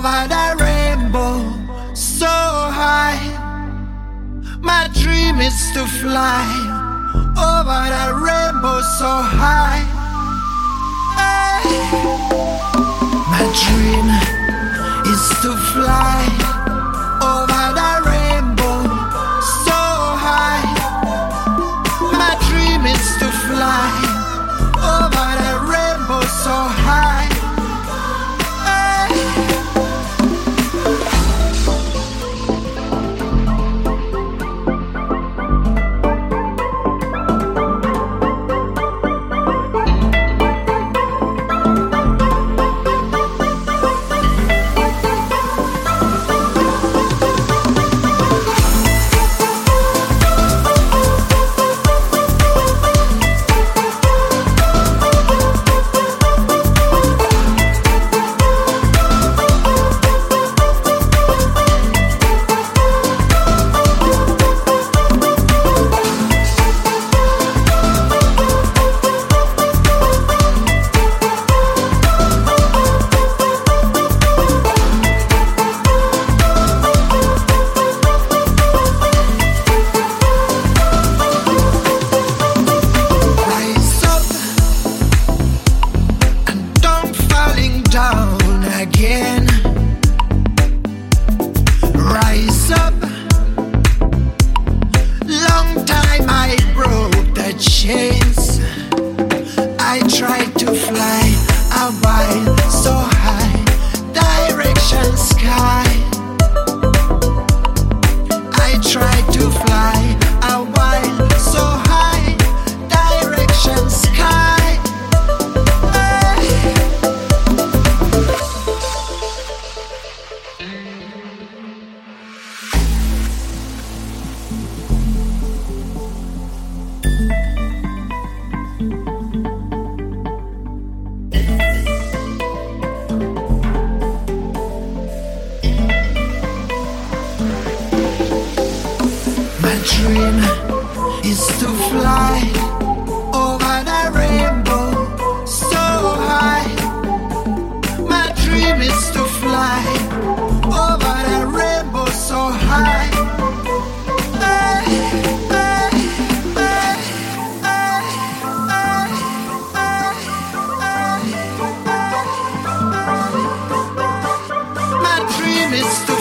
over the rainbow, so high. My dream is to fly over the rainbow, so high. Hey. My dream is to fly over the rainbow, so high. My dream is to fly over the rainbow, so high. Again, rise up. Long time I broke the chains. I tried to fly a while so high, direction sky. I tried to fly a while so high, direction sky. My dream is to fly over the rainbow, so high. My dream is to fly over the rainbow, so high. My dream is to